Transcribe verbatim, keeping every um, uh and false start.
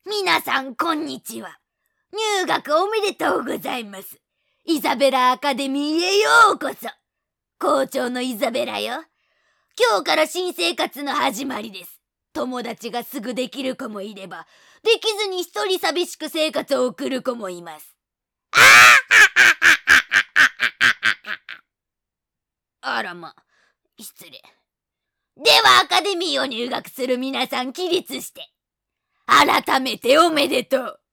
皆さんこんにちは。入学おめでとうございます。イザベラアカデミーへようこそ。校長のイザベラよ。今日から新生活の始まりです。友達がすぐできる子もいれば、できずに一人寂しく生活を送る子もいます。あらま、失礼。ではアカデミーを入学する皆さん起立して。改めておめでとう。